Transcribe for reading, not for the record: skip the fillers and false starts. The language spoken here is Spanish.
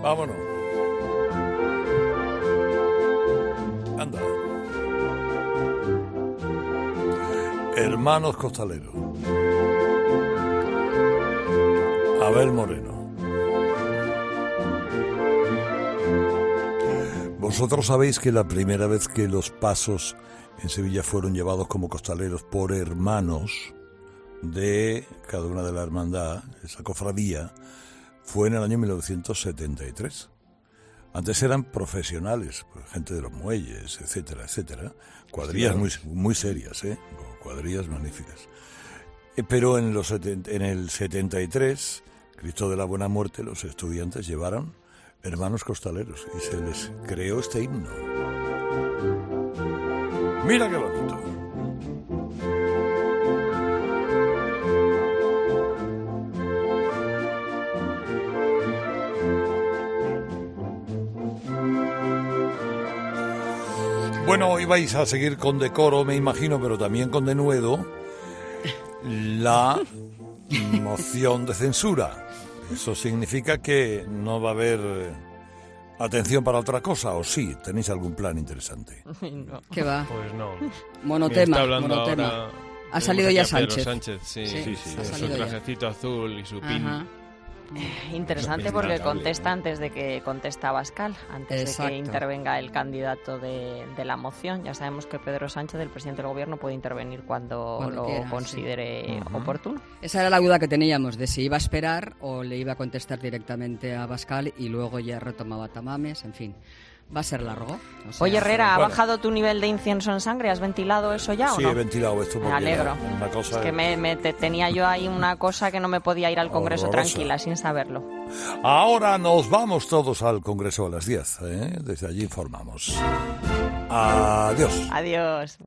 Vámonos. Anda. Hermanos costaleros. Abel Moreno. Vosotros sabéis que la primera vez que los pasos en Sevilla fueron llevados como costaleros por hermanos de cada una de la hermandad, esa cofradía, fue en el año 1973. Antes eran profesionales, gente de los muelles, etcétera, etcétera. Cuadrillas muy serias, cuadrillas magníficas. Pero en el 73, Cristo de la Buena Muerte, los estudiantes llevaron hermanos costaleros y se les creó este himno. Mira qué bonito. Bueno, hoy vais a seguir con decoro, me imagino, pero también con denuedo, la moción de censura. Eso significa que no va a haber atención para otra cosa, ¿o sí? ¿Tenéis algún plan interesante? No. ¿Qué va? Pues no. Monotema. Ahora, ha salido ya Pedro Sánchez. Sí. Ha Su salido trajecito azul y su pin. Ajá. Interesante porque contesta antes de que conteste Abascal, antes Exacto. de que intervenga el candidato de la moción. Ya sabemos que Pedro Sánchez, el presidente del gobierno, puede intervenir cuando lo quiera, considere oportuno. Esa era la duda que teníamos, de si iba a esperar o le iba a contestar directamente a Abascal y luego ya retomaba Tamames, en fin. Va a ser largo. Oye, Herrera, ¿ha bajado tu nivel de incienso en sangre? ¿Has ventilado eso ya o no? Sí, he ventilado esto porque me alegro. Una cosa es que tenía yo ahí una cosa que no me podía ir al Congreso horrorosa. Tranquila, sin saberlo. Ahora nos vamos todos al Congreso a las 10, ¿eh? Desde allí informamos. Adiós. Adiós.